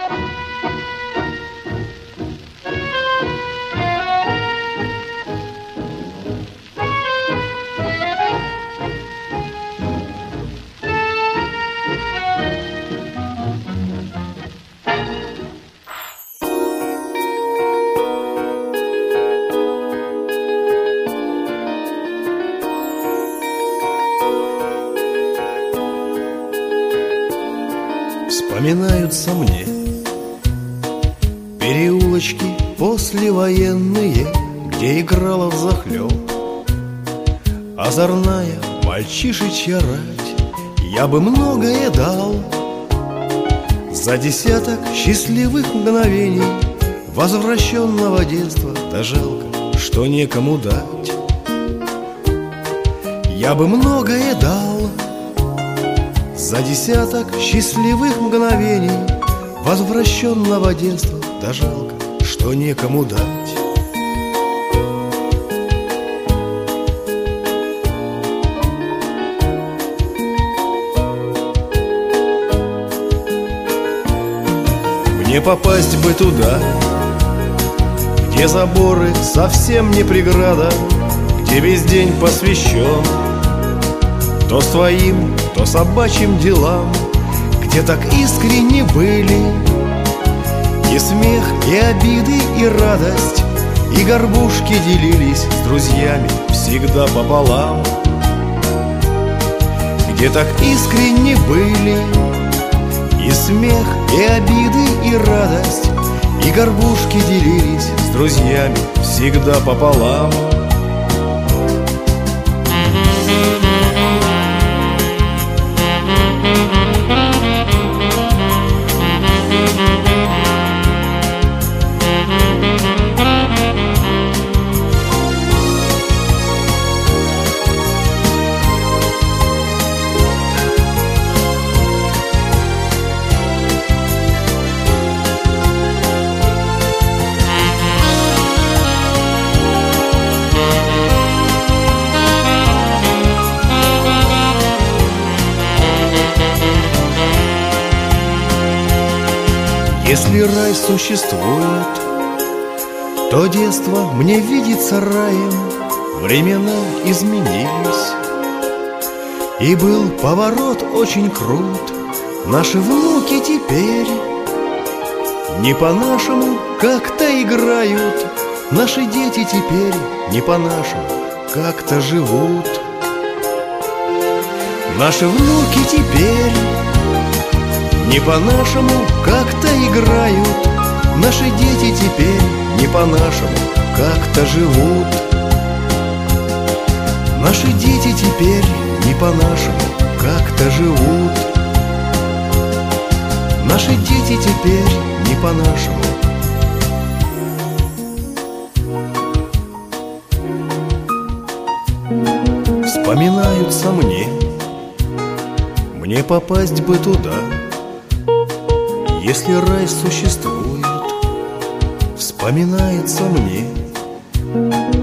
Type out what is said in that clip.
Вспоминаются мне переулочки послевоенные, где играла взахлеб озорная мальчишечья рать. Я бы многое дал за десяток счастливых мгновений возвращенного детства, да жалко, что некому дать. Я бы многое дал за десяток счастливых мгновений возвращенного детства, да жалко, что некому дать. Мне попасть бы туда, где заборы совсем не преграда, где весь день посвящен то своим, то собачьим делам, где так искренне были и смех, и обиды, и радость, и горбушки делились с друзьями всегда пополам, где так искренне были и смех, и обиды, и радость, и горбушки делились с друзьями всегда пополам. Если рай существует, то детство мне видится раем. Времена изменились, и был поворот очень крут. Наши внуки теперь не по-нашему как-то играют, наши дети теперь не по-нашему как-то живут. Наши внуки теперь не по-нашему как-то играют, наши дети теперь не по-нашему как-то живут. Наши дети теперь не по-нашему как-то живут. Наши дети теперь не по-нашему. Вспоминаются мне попасть бы туда, если рай существует. Вспоминается мне